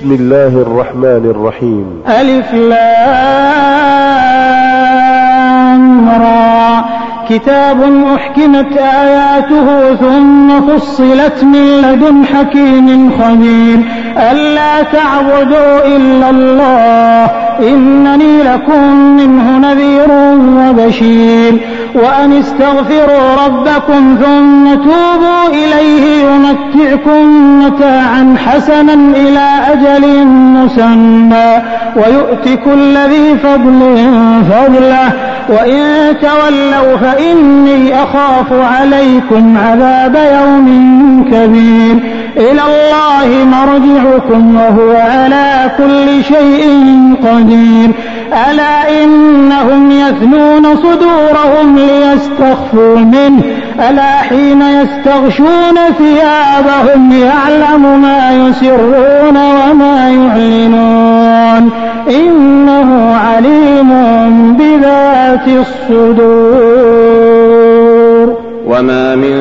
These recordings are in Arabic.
بسم الله الرحمن الرحيم. ألف لام را كتاب أحكمت آياته ثم فصلت من لدن حكيم خبير ألا تعبدوا إلا الله إنني لكم منه نذير وبشير وأن استغفروا ربكم ثم توبوا إليه يمتعكم متاعا حسنا إلى أجل مسمى ويؤت كل ذي فضل فضله وإن تولوا فإني أخاف عليكم عذاب يوم كبير إلى الله مرجعكم وهو على كل شيء قدير ألا إنهم يثنون صدورهم ليستخفوا منه ألا حين يستغشون ثيابهم يعلم ما يسرون وما يعلنون إنه عليم بذات الصدور. وما من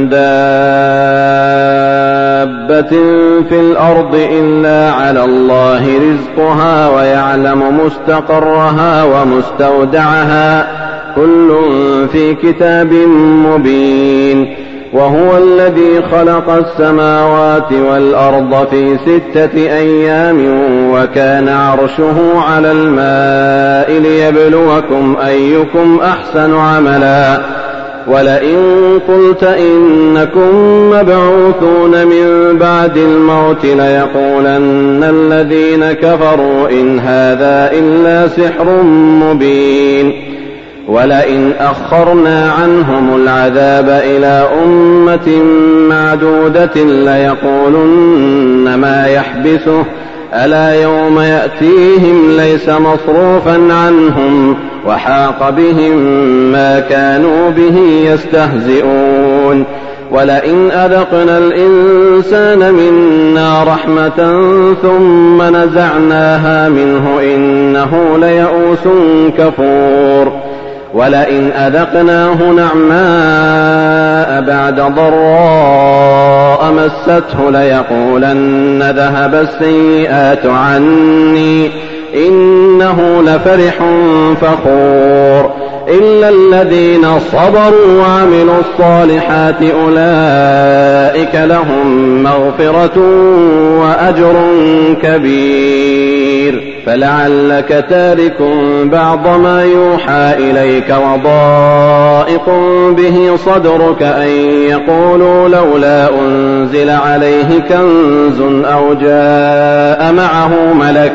دابة في الأرض إلا على الله رزقها ويعلم مستقرها ومستودعها كل في كتاب مبين. وهو الذي خلق السماوات والأرض في 6 أيام وكان عرشه على الماء ليبلوكم أيكم أحسن عملا ولئن قلت إنكم مبعوثون من بعد الموت ليقولن الذين كفروا إن هذا إلا سحر مبين. ولئن أخرنا عنهم العذاب إلى أمة معدودة ليقولن ما يحبسه ألا يوم يأتيهم ليس مصروفا عنهم وحاق بهم ما كانوا به يستهزئون. ولئن أذقنا الإنسان منا رحمة ثم نزعناها منه إنه ليئوس كفور. ولئن أذقناه نعماء بعد ضراء مسته ليقولن ذهب السيئات عني إنه لفرح فخور. إلا الذين صبروا وعملوا الصالحات أولئك لهم مغفرة وأجر كبير. فلعلك تارك بعض ما يوحى إليك وضائق به صدرك أن يقولوا لولا أنزل عليه كنز أو جاء معه ملك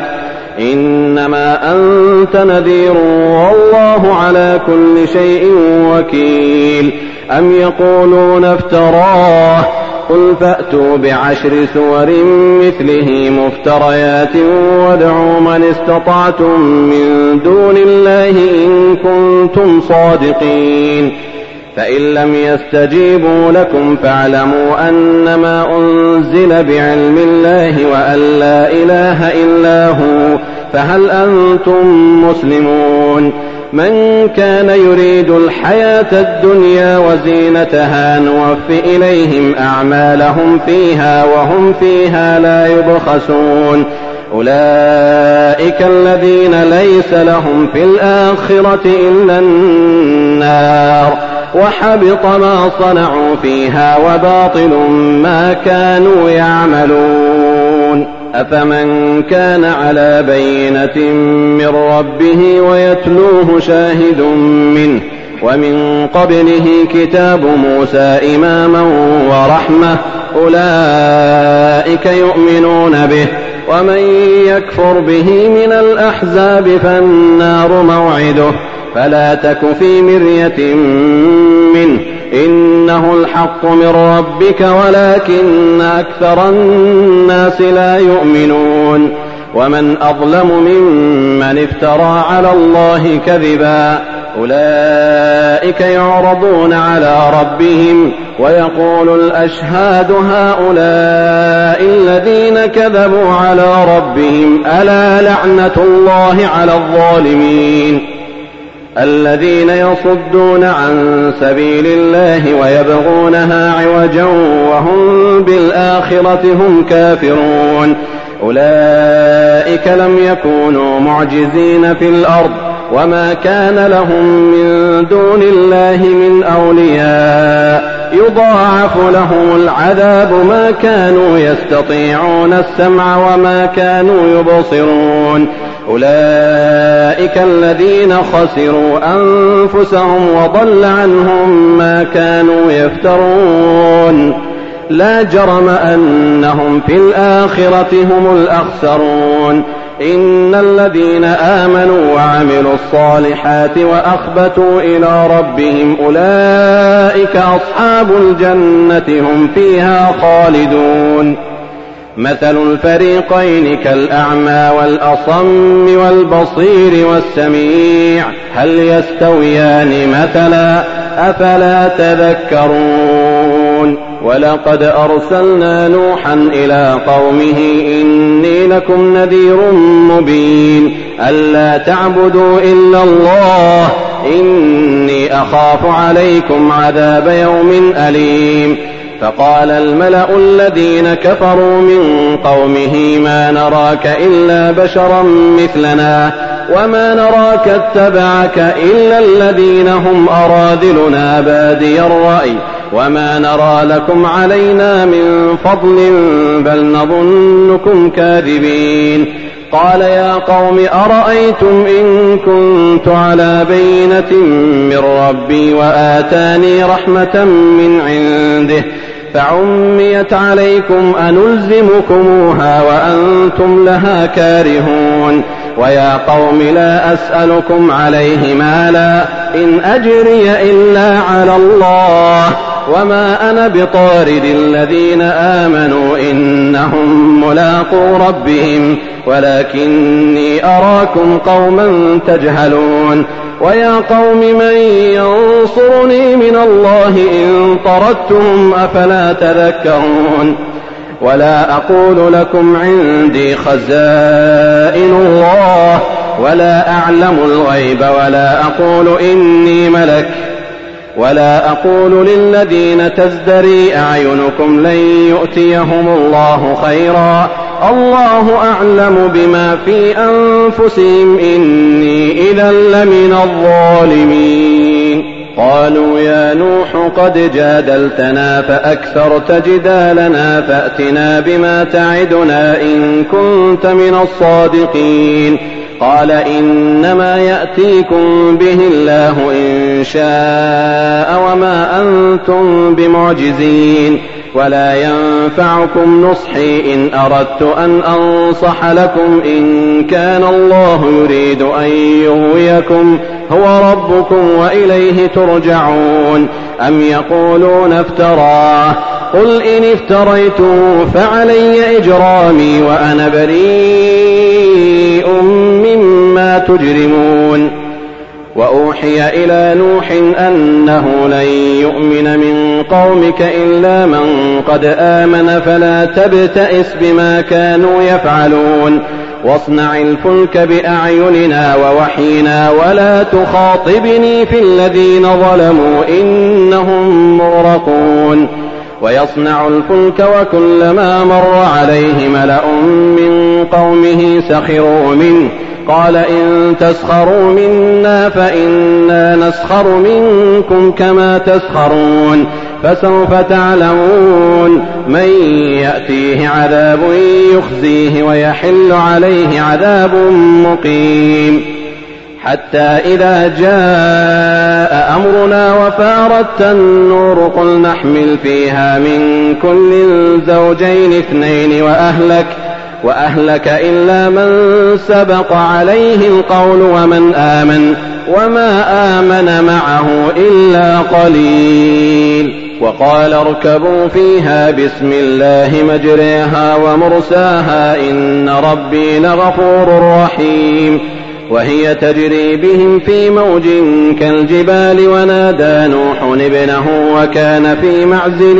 إنما أنت نذير والله على كل شيء وكيل. أم يقولون افتراه قل فأتوا ب10 سور مثله مفتريات وادعوا من استطعتم من دون الله إن كنتم صادقين. فإن لم يستجيبوا لكم فاعلموا أنما أنزل بعلم الله وأن لا إله إلا هو فهل أنتم مسلمون. من كان يريد الحياة الدنيا وزينتها نوف إليهم أعمالهم فيها وهم فيها لا يبخسون. أولئك الذين ليس لهم في الآخرة إلا النار وحبط ما صنعوا فيها وباطل ما كانوا يعملون. أفمن كان على بينة من ربه ويتلوه شاهد منه ومن قبله كتاب موسى إماما ورحمة أولئك يؤمنون به. ومن يكفر به من الأحزاب فالنار موعده فلا تك في مرية منه إنه الحق من ربك ولكن أكثر الناس لا يؤمنون. ومن أظلم ممن افترى على الله كذبا أولئك يعرضون على ربهم ويقول الأشهاد هؤلاء الذين كذبوا على ربهم ألا لعنة الله على الظالمين الذين يصدون عن سبيل الله ويبغونها عوجا وهم بالآخرة هم كافرون. أولئك لم يكونوا معجزين في الأرض وما كان لهم من دون الله من أولياء يضاعف لهم العذاب ما كانوا يستطيعون السمع وما كانوا يبصرون أولئك الذين خسروا أنفسهم وضل عنهم ما كانوا يفترون لا جرم أنهم في الآخرة هم الأخسرون إن الذين آمنوا وعملوا الصالحات وأخبتوا إلى ربهم أولئك أصحاب الجنة هم فيها خالدون مثل الفريقين كالأعمى والأصم والبصير والسميع هل يستويان مثلا أفلا تذكرون ولقد أرسلنا نوحا إلى قومه إني لكم نذير مبين ألا تعبدوا إلا الله إني أخاف عليكم عذاب يوم أليم فقال الملأ الذين كفروا من قومه ما نراك إلا بشرا مثلنا وما نراك اتبعك إلا الذين هم أراذلنا بادي الرأي وما نرى لكم علينا من فضل بل نظنكم كاذبين قال يا قوم أرأيتم إن كنت على بينة من ربي وآتاني رحمة من عنده فعميت عليكم أنلزمكموها وأنتم لها كارهون ويا قوم لا أسألكم عليه مالا إن أجري إلا على الله وما أنا بطارد الذين آمنوا إنهم ملاقو ربهم ولكني أراكم قوما تجهلون ويا قوم من ينصرني من الله إن طردتهم أفلا تذكرون ولا أقول لكم عندي خزائن الله ولا أعلم الغيب ولا أقول إني ملك ولا أقول للذين تزدري أعينكم لن يؤتيهم الله خيرا الله أعلم بما في أنفسهم إني إذا لمن الظالمين قالوا يا نوح قد جادلتنا فأكثرت جدالنا فأتنا بما تعدنا إن كنت من الصادقين قال إنما يأتيكم به الله إن شاء وما أنتم بمعجزين ولا ينفعكم نصحي إن أردت أن أنصح لكم إن كان الله يريد أن يغويكم هو ربكم وإليه ترجعون أم يقولون افتراه قل إن افتريته فعلي إجرامي وأنا بريء مما تجرمون وأوحي إلى نوح أنه لن يؤمن من قومك إلا من قد آمن فلا تبتئس بما كانوا يفعلون واصنع الفلك بأعيننا ووحينا ولا تخاطبني في الذين ظلموا إنهم مغرقون ويصنع الفلك وكلما مر عليه ملأ من قومه سخروا منه قال إن تسخروا منا فإنا نسخر منكم كما تسخرون فسوف تعلمون من يأتيه عذاب يخزيه ويحل عليه عذاب مقيم حتى إذا جاء أمرنا وفارت النور قل نحمل فيها من كل زوجين اثنين وأهلك إلا من سبق عليه القول ومن آمن وما آمن معه إلا قليل وقال اركبوا فيها بسم الله مجريها ومرساها إن ربي لغفور رحيم وهي تجري بهم في موج كالجبال ونادى نوح ابنه وكان في معزل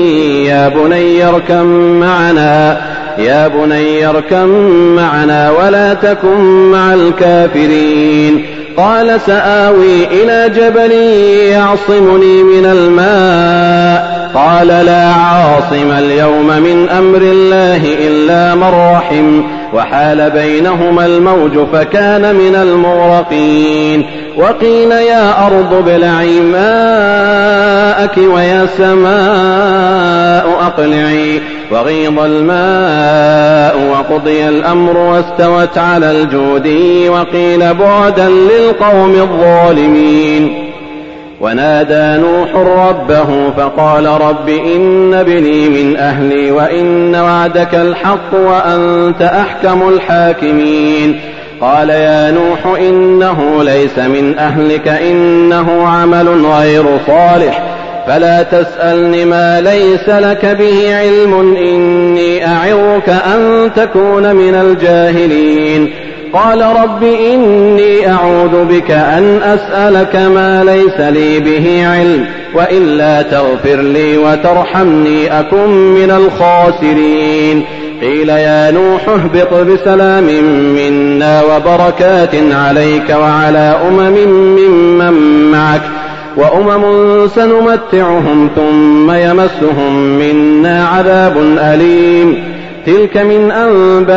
يا بني اركم معنا ولا تكن مع الكافرين قال سآوي إلى جبل يعصمني من الماء قال لا عاصم اليوم من أمر الله إلا من رحم وحال بينهما الموج فكان من المغرقين وقيل يا أرض ابلعي ماءك ويا سماء أقلعي وغيض الماء وقضي الأمر واستوت على الجودي وقيل بعدا للقوم الظالمين ونادى نوح ربه فقال رب إن ابني من أهلي وإن وعدك الحق وأنت أحكم الحاكمين قال يا نوح إنه ليس من أهلك إنه عمل غير صالح فلا تسألني ما ليس لك به علم إني أعظك أن تكون من الجاهلين قال رب إني أعوذ بك أن أسألك ما ليس لي به علم وإلا تغفر لي وترحمني أكن من الخاسرين قيل يا نوح اهبط بسلام منا وبركات عليك وعلى ممن معك وأمم سنمتعهم ثم يمسهم منا عذاب أليم تلك من أنباء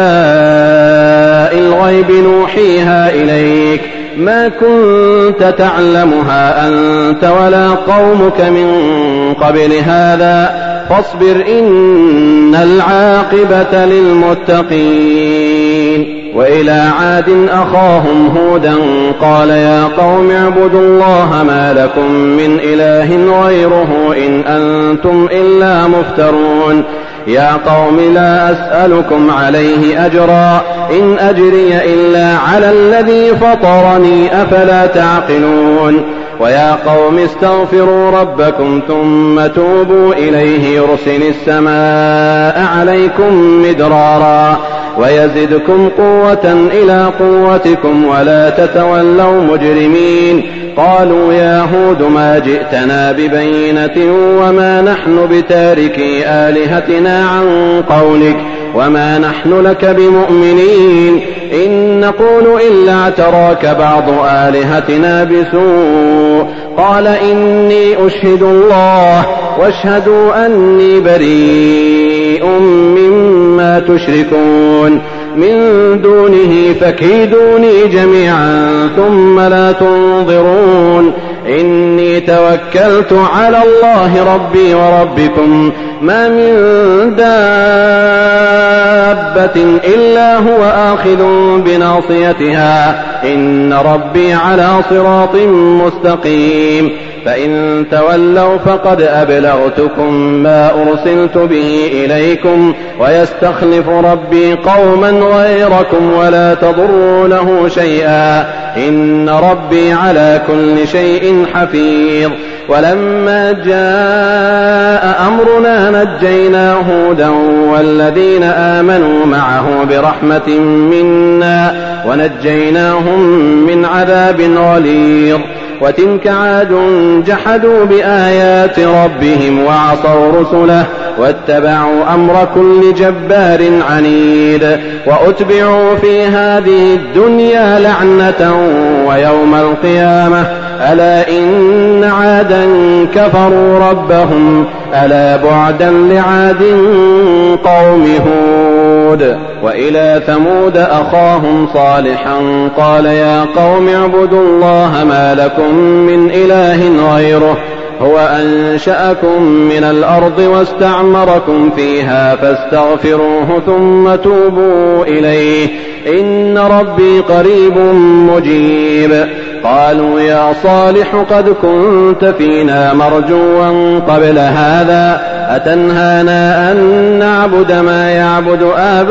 الغيب نوحيها إليك ما كنت تعلمها أنت ولا قومك من قبل هذا فاصبر إن العاقبة للمتقين وإلى عاد أخاهم هودا قال يا قوم اعبدوا الله ما لكم من إله غيره إن أنتم إلا مفترون يا قوم لا أسألكم عليه أجرا إن أجري إلا على الذي فطرني أفلا تعقلون ويا قوم استغفروا ربكم ثم توبوا إليه يرسل السماء عليكم مدرارا ويزدكم قوة إلى قوتكم ولا تتولوا مجرمين قالوا يا هود ما جئتنا ببينة وما نحن بتاركي آلهتنا عن قولك وما نحن لك بمؤمنين إن نقول إلا اعتراك بعض آلهتنا بسوء قال إني أشهد الله واشهدوا أني بريء مما تشركون من دونه فكيدوني جميعا ثم لا تنظرون إني توكلت على الله ربي وربكم ما من دابة إلا هو آخذ بناصيتها إن ربي على صراط مستقيم فإن تولوا فقد أبلغتكم ما أرسلت به إليكم ويستخلف ربي قوما غيركم ولا تضرونه شيئا إن ربي على كل شيء حفيظ ولما جاء أمرنا نجينا هودا والذين آمنوا معه برحمة منا ونجيناهم من عذاب غليظ وتلك عاد جحدوا بآيات ربهم وعصوا رسله واتبعوا أمر كل جبار عنيد وأتبعوا في هذه الدنيا لعنة ويوم القيامة ألا إن عادا كفروا ربهم ألا بعدا لعاد قوم هود وإلى ثمود أخاهم صالحا قال يا قوم اعبدوا الله ما لكم من إله غيره هو أنشأكم من الأرض واستعمركم فيها فاستغفروه ثم توبوا إليه إن ربي قريب مجيب قالوا يا صالح قد كنت فينا مرجوا قبل هذا أتنهانا أن نعبد ما يعبد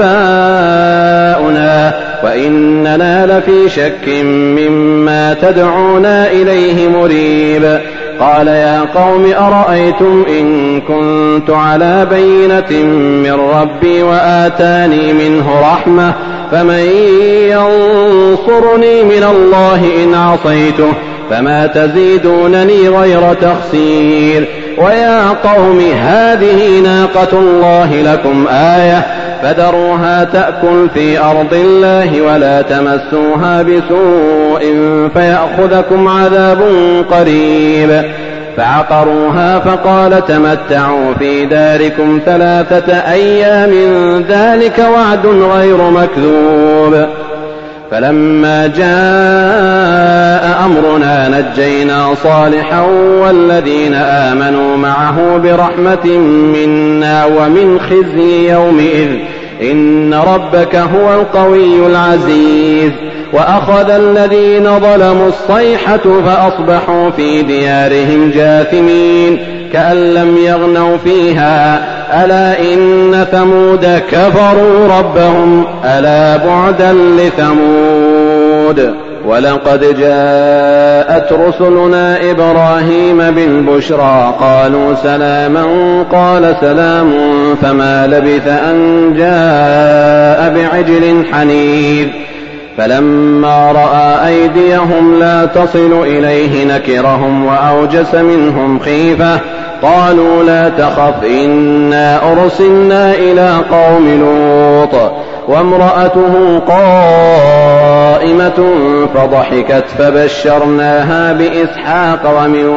آباؤنا وإننا لفي شك مما تدعونا إليه مريب قال يا قوم أرأيتم إن كنت على بينة من ربي وآتاني منه رحمة فمن ينصرني من الله إن عصيته فما تزيدونني غير تخسير ويا قوم هذه ناقة الله لكم آية فذروها تأكل في أرض الله ولا تمسوها بسوء فيأخذكم عذاب قريب فعقروها فقال تمتعوا في داركم 3 أيام ذلك وعد غير مكذوب. فلما جاء أمرنا نجينا صالحا والذين آمنوا معه برحمة منا ومن خزي يومئذ إن ربك هو القوي العزيز. وأخذ الذين ظلموا الصيحة فأصبحوا في ديارهم جاثمين كأن لم يغنوا فيها ألا إن ثمود كفروا ربهم ألا بعدا لثمود. ولقد جاءت رسلنا إبراهيم بالبشرى قالوا سلاما قال سلام فما لبث أن جاء بعجل حنيذ. فلما رأى أيديهم لا تصل إليه نكرهم وأوجس منهم خيفة قالوا لا تخف إنا أرسلنا إلى قوم لوط وامرأته قائمة فضحكت فبشرناها بإسحاق ومن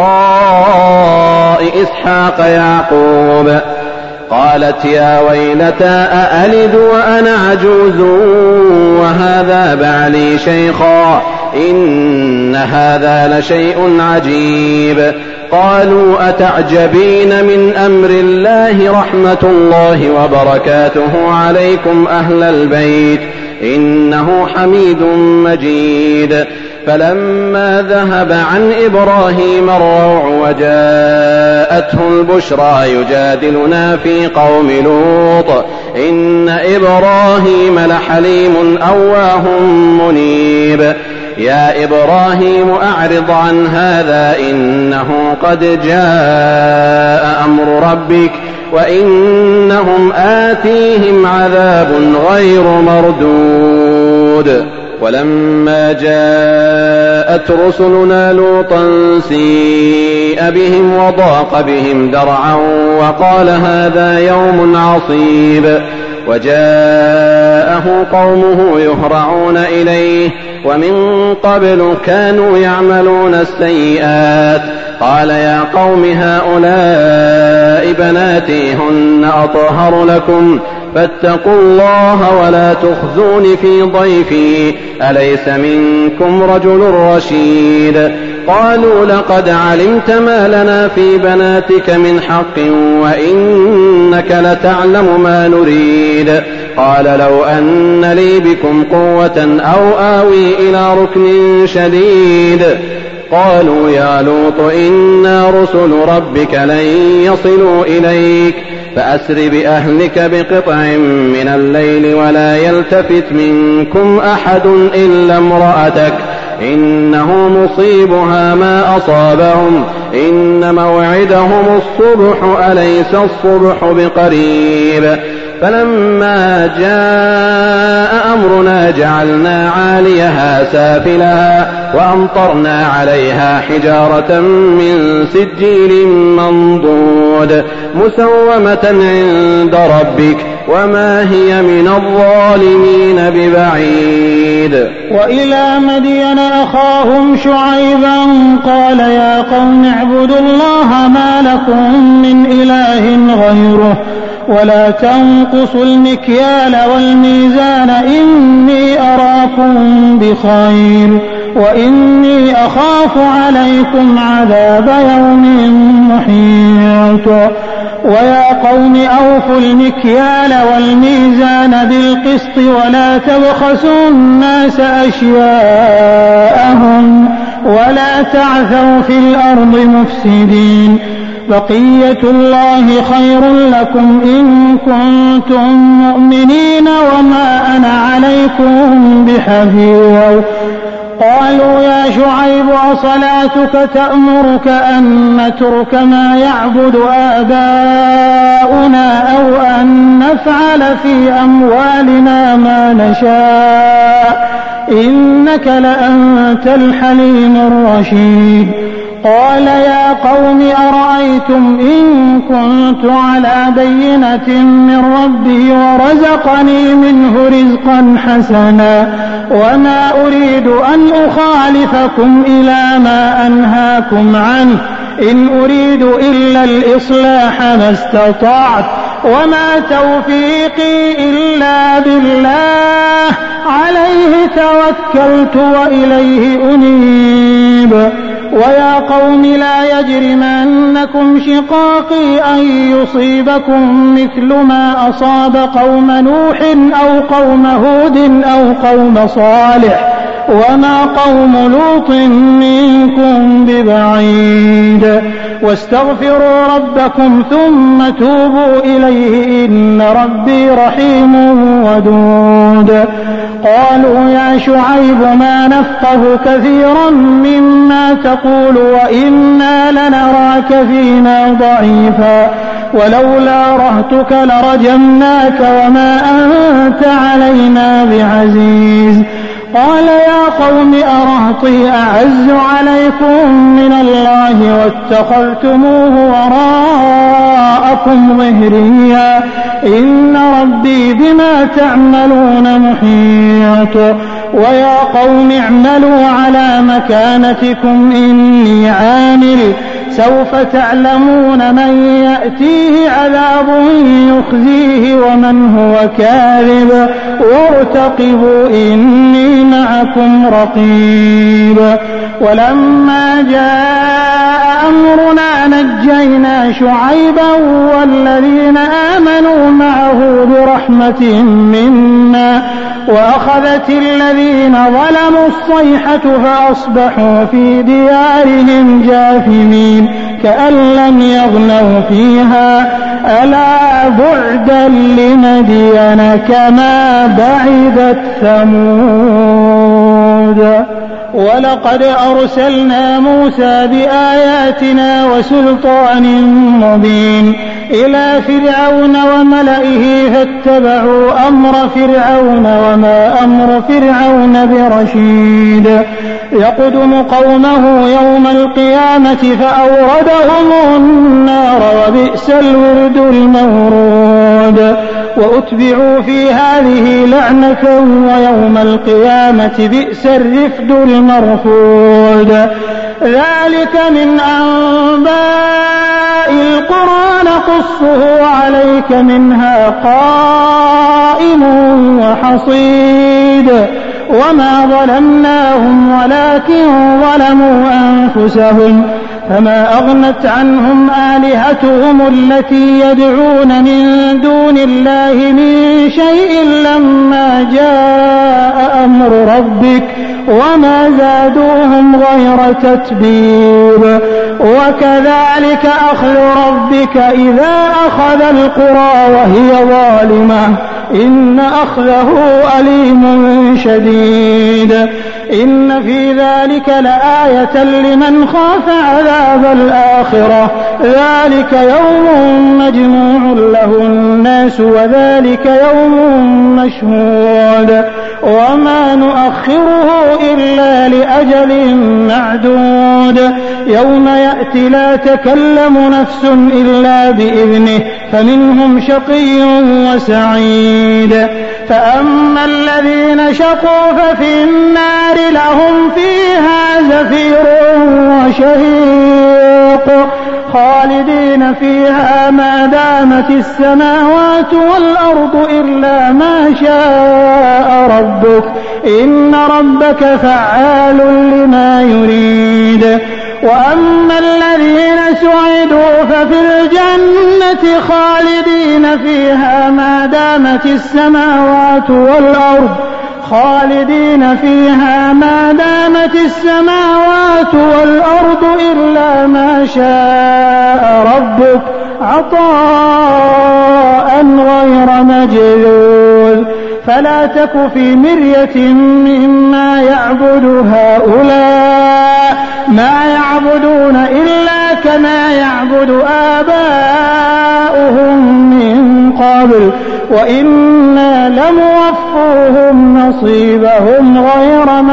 وراء إسحاق يعقوب. قالت يا ويلتى أألد وأنا عجوز وهذا بعلي شيخا إن هذا لشيء عجيب. قالوا أتعجبين من أمر الله رحمة الله وبركاته عليكم أهل البيت إنه حميد مجيد. فلما ذهب عن إبراهيم الروع وجاءته البشرى يجادلنا في قوم لوط إن إبراهيم لحليم أواه منيب. يا إبراهيم أعرض عن هذا إنه قد جاء أمر ربك وإنهم آتيهم عذاب غير مردود. ولما جاءت رسلنا لوطا سيء بهم وضاق بهم ذرعا وقال هذا يوم عصيب. وجاءه قومه يهرعون إليه ومن قبل كانوا يعملون السيئات. قال يا قوم هؤلاء بناتي هن أطهر لكم فاتقوا الله ولا تخزون في ضيفي أليس منكم رجل رشيد. قالوا لقد علمت ما لنا في بناتك من حق وإنك لتعلم ما نريد. قال لو أن لي بكم قوة أو آوي إلى ركن شديد. قالوا يا لوط إنا رسل ربك لن يصلوا إليك فأسر بأهلك بقطع من الليل ولا يلتفت منكم أحد إلا امرأتك إنه مصيبها ما أصابهم إن موعدهم الصبح أليس الصبح بقريب. فلما جاء أمرنا جعلنا عاليها سافلها وأمطرنا عليها حجارة من سجيل منضود مسومة عند ربك وما هي من الظالمين ببعيد. وإلى مدين أخاهم شعيبا قال يا قوم اعبدوا الله ما لكم من إله غيره ولا تنقصوا المكيال والميزان إني أراكم بخير وإني أخاف عليكم عذاب يوم محيط. ويا قوم أوفوا المكيال والميزان بالقسط ولا تبخسوا الناس أشياءهم ولا تعثوا في الأرض مفسدين. بقية الله خير لكم إن كنتم مؤمنين وما أنا عليكم بحفيظ. قالوا يا شعيب أصلاتك تأمرك أن نترك ما يعبد آباؤنا أو أن نفعل في أموالنا ما نشاء إنك لأنت الحليم الرشيد. قال يا قوم أرأيتم إن كنت على بينة من ربي ورزقني منه رزقا حسنا وما أريد أن أخالفكم إلى ما أنهاكم عنه إن أريد إلا الإصلاح ما استطعت وما توفيقي إلا بالله عليه توكلت وإليه أنيب ويا قوم لا يجرمنكم شقاقي أن يصيبكم مثل ما أصاب قوم نوح أو قوم هود أو قوم صالح وما قوم لوط منكم ببعيد واستغفروا ربكم ثم توبوا إليه إن ربي رحيم ودود قالوا يا شعيب ما نفقه كثيرا مما تقول وإنا لنراك فينا ضعيفا ولولا رهتك لرجمناك وما أنت علينا بعزيز قال يا قوم أرهطي أعز عليكم من الله واتخذتموه وراءكم ظهريا إن ربي بما تعملون محيط ويا قوم اعملوا على مكانتكم إني عامل سوف تعلمون من يأتيه عذاب يخزيه ومن هو كاذب وارتقبوا إني معكم رقيب ولما جاء أمرنا نجينا شعيبا والذين آمنوا معه برحمة منا وأخذت الذين ظلموا الصيحة فأصبحوا في ديارهم جاثمين كأن لم يغنوا فيها ألا بعدا لمدين كما بعدت ثمود ولقد أرسلنا موسى بآياتنا وسلطان مبين إلى فرعون وملئه فاتبعوا أمر فرعون وما أمر فرعون برشيد يقدم قومه يوم القيامة فأوردهم النار وبئس الورد المورود وأتبعوا في هذه لعنة ويوم القيامة بئس الرفد المرفود ذلك من أنباء القرى نقصه عليك منها قائم وحصيد وما ظلمناهم ولكن ظلموا أنفسهم فما أغنت عنهم آلهتهم التي يدعون من دون الله من شيء لما جاء أمر ربك وما زادوهم غير تتبيب وكذلك أخذ ربك إذا أخذ القرى وهي ظالمة إن أخذه أليم شديد إن في ذلك لآية لمن خاف عذاب الآخرة ذلك يوم مجموع له الناس وذلك يوم مشهود وما نؤخره إلا لأجل معدود يوم يأتي لا تكلم نفس إلا بإذنه فمنهم شقي وسعيد فأما الذين شقوا ففي النار لهم فيها زفير وشهيق خالدين فيها ما دامت السماوات والأرض إلا ما شاء ربك إن ربك فعال لما يريد وأما الذين سعدوا ففي الجنة خالدين فيها ما دامت السماوات والأرض خالدين فيها ما دامت السماوات والأرض إلا ما شاء ربك عطاء غير مجذوذ فلا تك في مرية مما يعبد هؤلاء ما يعبدون إلا كما يعبد آباؤهم من قبل وإنا لموفوهم نصيبهم غير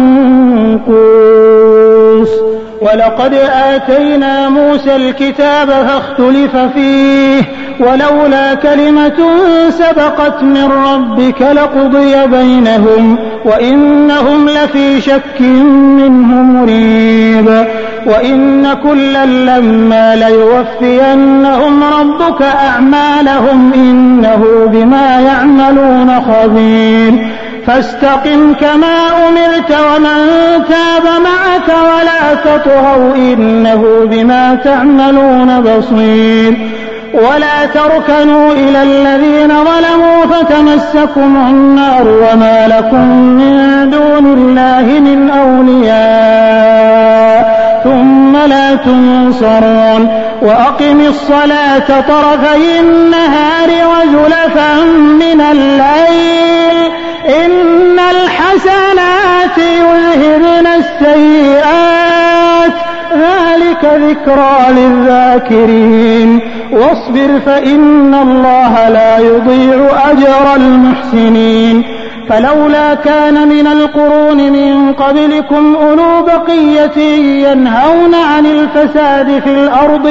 منقوص ولقد آتينا موسى الكتاب فاختلف فيه ولولا كلمة سبقت من ربك لقضي بينهم وإنهم لفي شك منه مريب وإن كلا لما ليوفينهم ربك أعمالهم إنه بما يعملون خبير فاستقم كما أمرت ومن تاب معك ولا تطغوا إنه بما تعملون بصير ولا تركنوا إلى الذين ظلموا فتمسكم النار وما لكم من دون الله من أولياء ثم لا تنصرون وأقم الصلاة طرفي النهار وزلفا من الليل إن الحسنات يذهبن السيئات ذلك ذكرى للذاكرين واصبر فإن الله لا يضيع أجر المحسنين فلولا كان من القرون من قبلكم أولو بقية ينهون عن الفساد في الأرض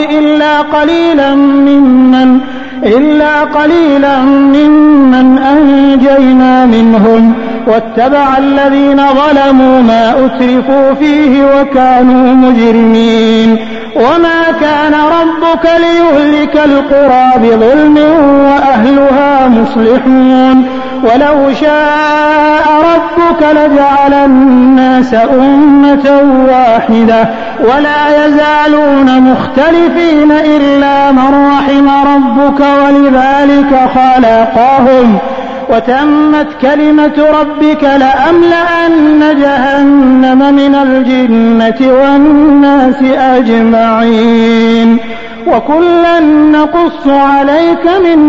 إلا قليلا ممن أنجينا منهم واتبع الذين ظلموا ما أترفوا فيه وكانوا مجرمين وما كان ربك ليهلك القرى بظلم وأهلها مصلحون ولو شاء ربك لجعل الناس أمة واحدة ولا يزالون مختلفين إلا من رحم ربك ولذلك خلقهم وتمت كلمة ربك لأملأن جهنم من الجنة والناس أجمعين وكلا نقص عليك من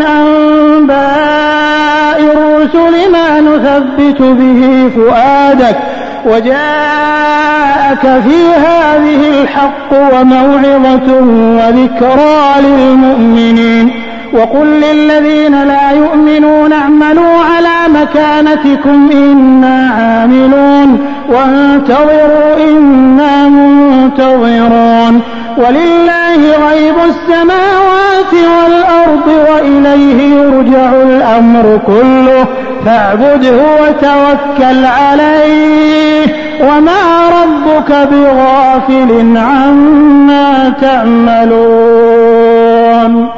أنباء الرسل ما نثبت به فؤادك وجاءك في هذه الحق وموعظة وذكرى للمؤمنين وقل للذين لا يؤمنون اعملوا على مكانتكم إنا عاملون وانتظروا إنا منتظرون ولله غيب السماوات والأرض وإليه يرجع الأمر كله فاعبده وتوكل عليه وما ربك بغافل عما تعملون